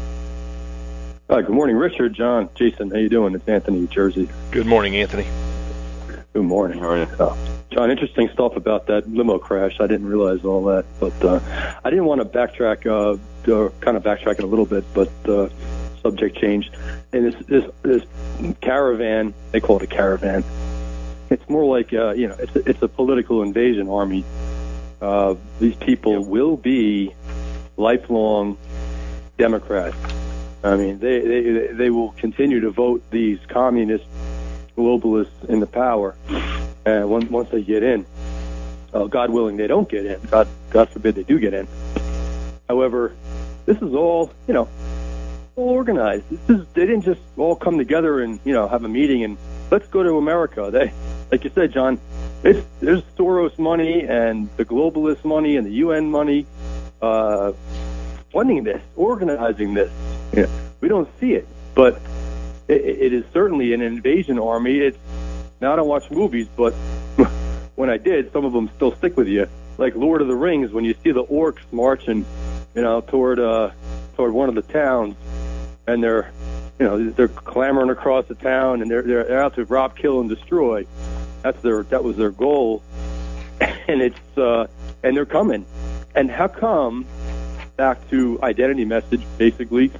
Hi, good morning, Richard, John, Jason. How you doing? It's Anthony, Jersey. Good morning, Anthony. Good morning. How are you? Uh, John, interesting stuff about that limo crash. I didn't realize all that, but uh, I didn't want to backtrack, uh, uh, kind of backtrack it a little bit, but uh, subject changed. And this, this, this caravan, they call it a caravan. It's more like, uh, you know, it's a, it's a political invasion army. Uh, these people will be lifelong Democrats. I mean, they, they they will continue to vote these communist globalists into power, and once once they get in, uh, God willing, they don't get in. God God forbid they do get in. However, this is all you know, all organized. This is they didn't just all come together and you know have a meeting and let's go to America. They, like you said, John, it's there's Soros money and the globalist money and the U N money. Uh, funding this, organizing this. Yeah. We don't see it, but it, it is certainly an invasion army. It's now I don't watch movies, but when I did, some of them still stick with you. Like Lord of the Rings, when you see the orcs marching, you know, toward uh, toward one of the towns, and they're, you know, they're clamoring across the town, and they're they're out to rob, kill, and destroy. That's their that was their goal, and it's uh, and they're coming. And how come? Back to identity message, basically,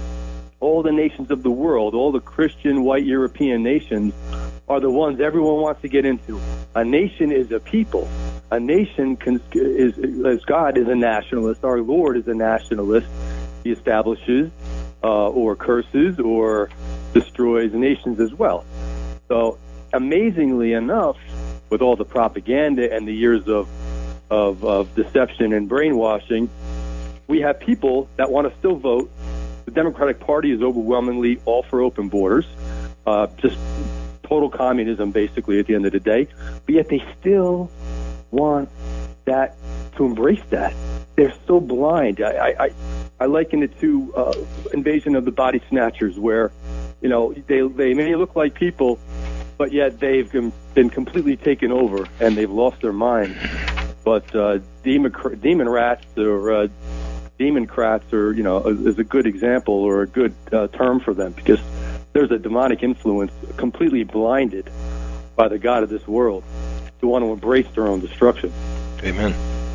all the nations of the world, all the Christian white European nations are the ones everyone wants to get into. A nation is a people. A nation can, is, as God is a nationalist. Our Lord is a nationalist. He establishes uh, or curses or destroys nations as well. So amazingly enough, with all the propaganda and the years of, of, of deception and brainwashing, we have people that want to still vote. The Democratic Party is overwhelmingly all for open borders, uh, just total communism, basically, at the end of the day. But yet they still want that to embrace that. They're so blind. I, I, I liken it to uh, Invasion of the Body Snatchers, where you know they they may look like people, but yet they've been completely taken over and they've lost their minds. But uh, demon demon rats or uh, Democrats are, you know, is a good example or a good uh, term for them because there's a demonic influence completely blinded by the God of this world to want to embrace their own destruction. Amen.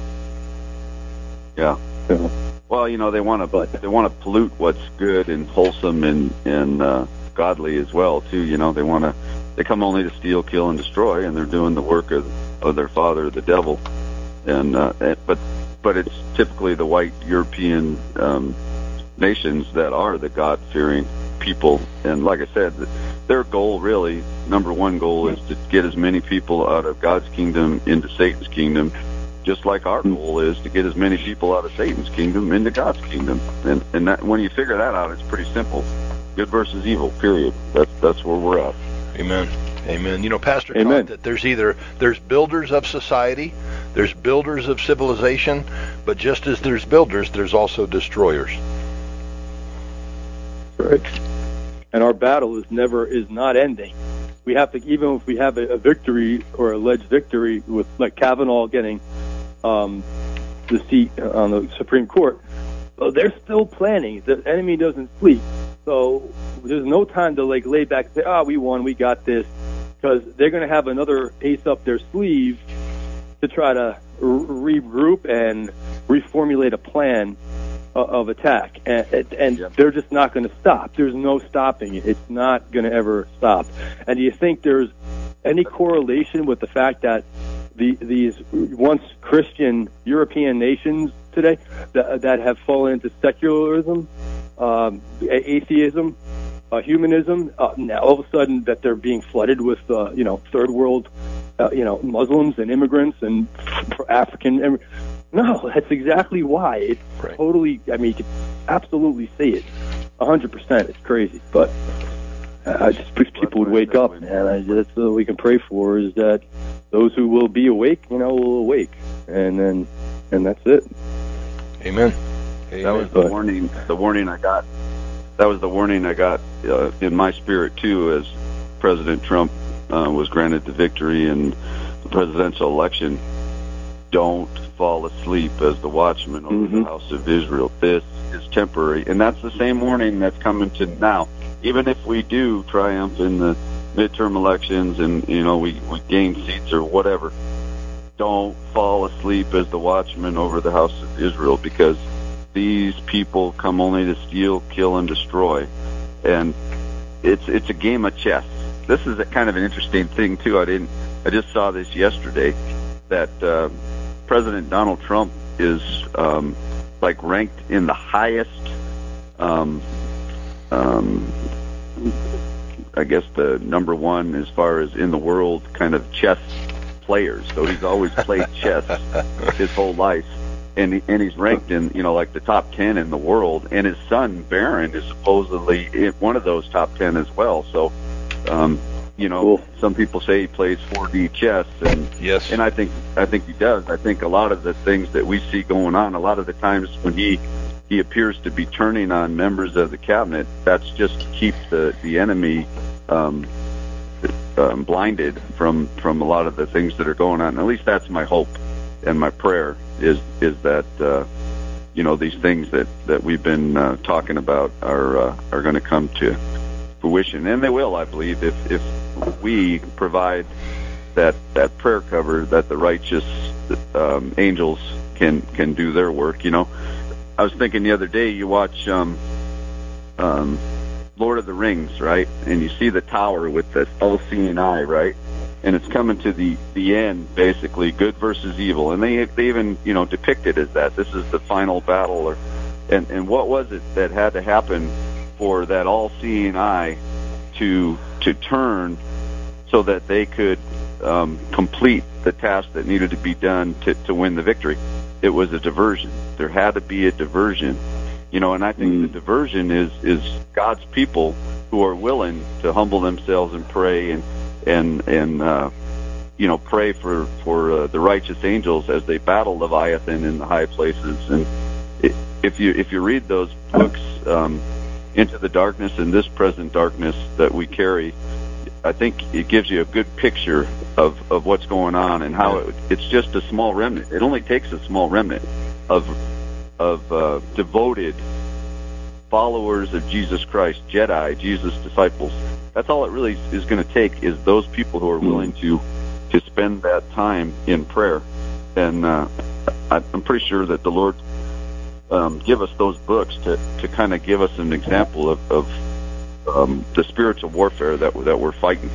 Yeah. Yeah. Well, you know, they want to they want to pollute what's good and wholesome and and uh, godly as well too. You know, they want to they come only to steal, kill, and destroy, and they're doing the work of of their father, the devil. And uh, but. But it's typically the white European um, nations that are the God-fearing people. And like I said, their goal really, number one goal, is to get as many people out of God's kingdom into Satan's kingdom, just like our goal is to get as many people out of Satan's kingdom into God's kingdom. And and that, when you figure that out, it's pretty simple. Good versus evil, period. That's, that's where we're at. Amen. Amen. You know, Pastor Amen. taught that there's either there's builders of society, there's builders of civilization, but just as there's builders, there's also destroyers. Right. And our battle is never is not ending. We have to, even if we have a, a victory or alleged victory with like Kavanaugh getting um, the seat on the Supreme Court, well, they're still planning. The enemy doesn't sleep, so there's no time to like lay back and say, "Ah, oh, we won, we got this," because they're going to have another ace up their sleeve to try to re- regroup and reformulate a plan uh, of attack, and, and Yep. they're just not going to stop. There's no stopping it. It's not going to ever stop. And do you think there's any correlation with the fact that the, these once Christian European nations today that, that have fallen into secularism, um, atheism, uh, humanism, uh, now all of a sudden that they're being flooded with, uh, you know, third world, uh, you know, Muslims and immigrants and African. No, that's exactly why. It's Right. totally, I mean, you can absolutely see it. A hundred percent. It's crazy, but I just wish people would wake up, and I, that's what we can pray for is that those who will be awake, you know, will awake, and then, and that's it. Amen. Amen. That was the warning. The warning I got. That was the warning I got uh, in my spirit too, as President Trump uh, was granted the victory in the presidential election. Don't fall asleep as the watchman over Mm-hmm. the house of Israel. This is temporary, and that's the same warning that's coming to now. Even if we do triumph in the midterm elections, and you know we, we gain seats or whatever, don't fall asleep as the watchman over the house of Israel, because these people come only to steal, kill, and destroy. And it's it's a game of chess. This is a kind of an interesting thing too. I didn't. I just saw this yesterday that uh, President Donald Trump is um, like ranked in the highest um, um, I guess the number one as far as in the world kind of chess players. So he's always played chess his whole life, and he, and he's ranked in, you know, like the top ten in the world. And his son Barron is supposedly in one of those top ten as well. So, um, you know, cool. Some people say he plays four D chess, and yes, and I think I think he does. I think a lot of the things that we see going on, a lot of the times when he he appears to be turning on members of the cabinet, that's just to keep the the enemy um, um, blinded from from a lot of the things that are going on. At least that's my hope and my prayer is is that uh, you know, these things that that we've been uh, talking about are uh, are going to come to fruition, and they will, I believe, if if we provide that that prayer cover that the righteous um, angels can can do their work. You know, I was thinking the other day, you watch um, um, Lord of the Rings, right? And you see the tower with the all-seeing eye, right? And it's coming to the the end, basically, good versus evil, and they they even, you know, depict it as that. This is the final battle, or and and what was it that had to happen for that all-seeing eye to to turn so that they could um, complete the task that needed to be done to, to win the victory? It was a diversion. There had to be a diversion, you know. And I think mm. the diversion is is God's people who are willing to humble themselves and pray and and and uh, you know, pray for for uh, the righteous angels as they battle Leviathan in the high places. And it, if you if you read those books, um, Into the Darkness and This Present Darkness that we carry, I think it gives you a good picture of, of what's going on and how it, it's just a small remnant. It only takes a small remnant of of uh, devoted followers of Jesus Christ, Jedi, Jesus disciples. That's all it really is going to take, is those people who are willing to to spend that time in prayer. And uh, I'm pretty sure that the Lord Um, give us those books to, to kind of give us an example of, of um, the spiritual warfare that that we're fighting.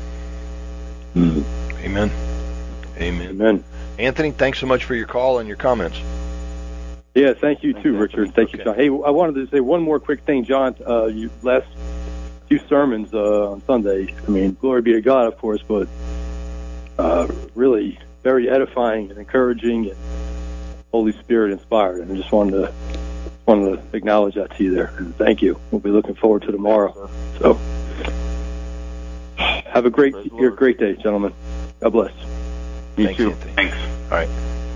Mm. Amen. Amen. Amen. Anthony, thanks so much for your call and your comments. Yeah, thank you too, Richard. Thank okay. you, John. Hey, I wanted to say one more quick thing, John. Uh, you last few sermons uh, on Sunday. I mean, glory be to God, of course, but uh, really very edifying and encouraging and Holy Spirit inspired, and I just wanted to wanted to acknowledge that to you there. And thank you. We'll be looking forward to tomorrow. So, have a great year, great day, gentlemen. God bless. You Thanks, too. Anthony. Thanks. All right.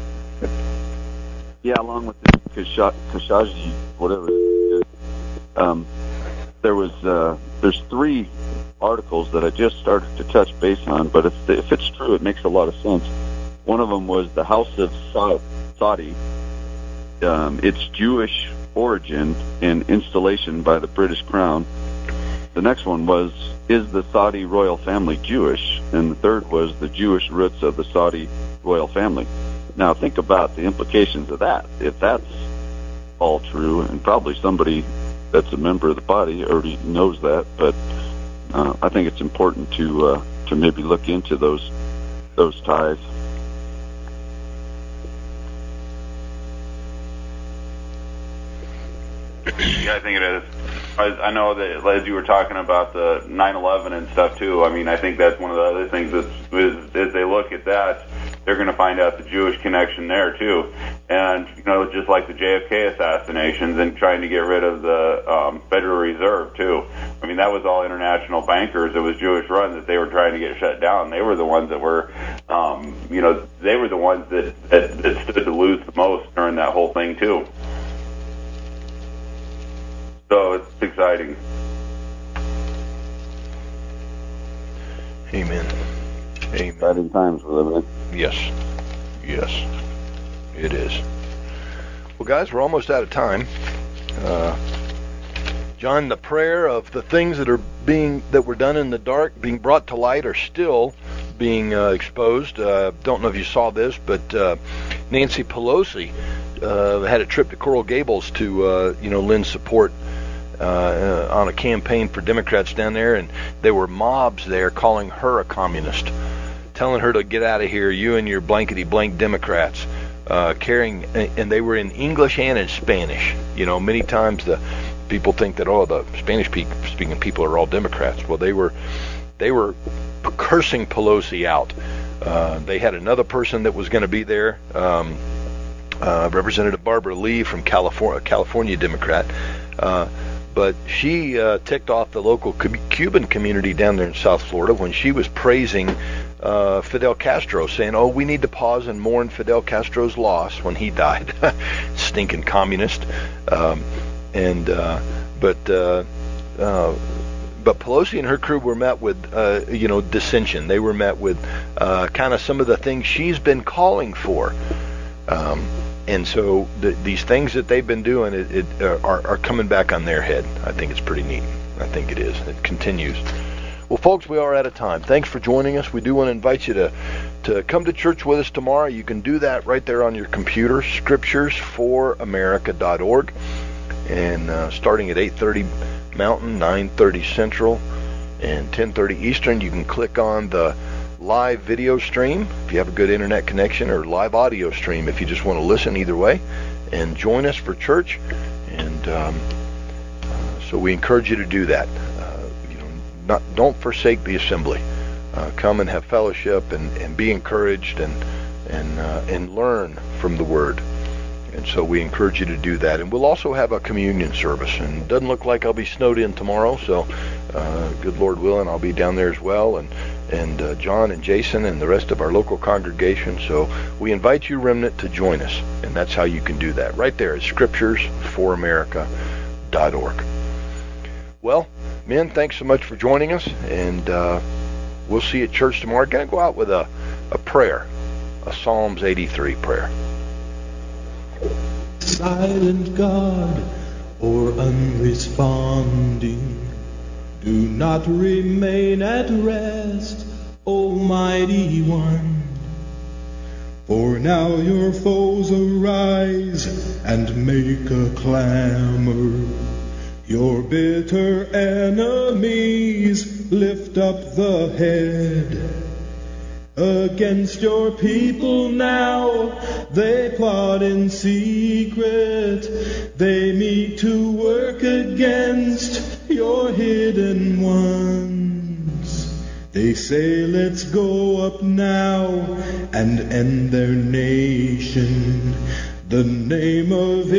Yeah, along with this Khashoggi, whatever it is, um, there was uh, there's three articles that I just started to touch base on, but if if it's true, it makes a lot of sense. One of them was the House of Saud. Saudi, um, its Jewish origin and installation by the British Crown. The next one was, is the Saudi royal family Jewish? And the third was the Jewish roots of the Saudi royal family. Now think about the implications of that. If that's all true, and probably somebody that's a member of the body already knows that, but uh, I think it's important to uh, to maybe look into those those ties. Yeah, I think it is. I, I know that as you were talking about the nine eleven and stuff too, I mean, I think that's one of the other things that's, is, as they look at that, they're going to find out the Jewish connection there too. And, you know, just like the J F K assassinations and trying to get rid of the um, Federal Reserve too. I mean, that was all international bankers. It was Jewish run that they were trying to get shut down. They were the ones that were, um, you know, they were the ones that, that, that stood to lose the most during that whole thing too. So it's exciting. Amen. Amen. Exciting times we're living in. Yes. Yes. It is. Well, guys, we're almost out of time. Uh, John, the prayer of the things that are being that were done in the dark, being brought to light, are still being uh, exposed. Uh, don't know if you saw this, but uh, Nancy Pelosi uh, had a trip to Coral Gables to, uh, you know, lend support Uh, on a campaign for Democrats down there, and there were mobs there calling her a communist, telling her to get out of here, you and your blankety blank Democrats, uh, carrying, and they were in English and in Spanish. You know, many times the people think that, oh, the Spanish-speaking people are all Democrats. Well, they were they were cursing Pelosi out. Uh, they had another person that was going to be there, um, uh, Representative Barbara Lee from California, California Democrat. Uh, but she uh, ticked off the local Cuban community down there in South Florida when she was praising uh, Fidel Castro, saying, oh, we need to pause and mourn Fidel Castro's loss when he died. Stinking communist. Um, and uh, but uh, uh, but Pelosi and her crew were met with, uh, you know, dissension. They were met with uh, kind of some of the things she's been calling for. Um, And so the, these things that they've been doing it, it, uh, are, are coming back on their head. I think it's pretty neat. I think it is. It continues. Well, folks, we are out of time. Thanks for joining us. We do want to invite you to, to come to church with us tomorrow. You can do that right there on your computer, scriptures for america dot org. And uh, starting at eight thirty Mountain, nine thirty Central, and ten thirty Eastern, you can click on the live video stream if you have a good internet connection, or live audio stream if you just want to listen. Either way, and join us for church. And um, uh, so we encourage you to do that. Uh, you know, not don't forsake the assembly. Uh, come and have fellowship and, and be encouraged and and uh, and learn from the Word. And so we encourage you to do that. And we'll also have a communion service. And it doesn't look like I'll be snowed in tomorrow, so uh, good Lord willing, I'll be down there as well. And and uh, John and Jason and the rest of our local congregation. So we invite you, Remnant, to join us. And that's how you can do that. Right there at scriptures for america dot org. Well, men, thanks so much for joining us. And uh, we'll see you at church tomorrow. Going to go out with a, a prayer, a Psalms eighty-three prayer. Silent God, or unresponding, do not remain at rest, Almighty One. For now your foes arise and make a clamor. Your bitter enemies lift up the head. Against your people now they plot in secret. They meet to work against your hidden ones. They say, let's go up now and end their nation. The name of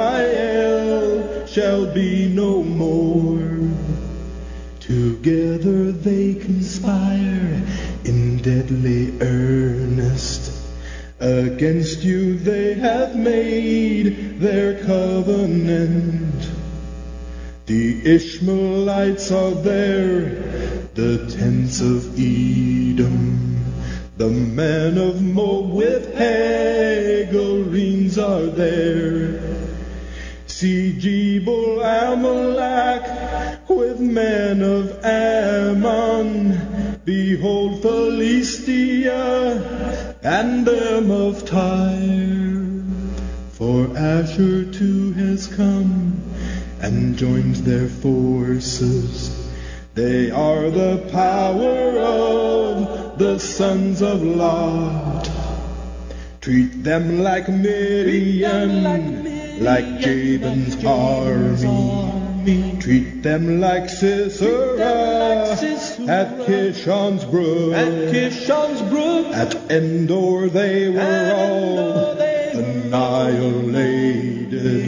Israel shall be no more. Together they conspire in deadly earnest. Against you they have made their covenant. The Ishmaelites are there, the tents of Edom. The men of Moab with Hagarines are there. See Jebel Amalek with men of Ammon. Behold Philistia and them of Tyre. For Asher too has come and joined their forces. They are the power of the sons of Lot. Treat them like Midian, like Jabin's army. Treat them like Sisera at Kishon's brook. At Endor they were all annihilated.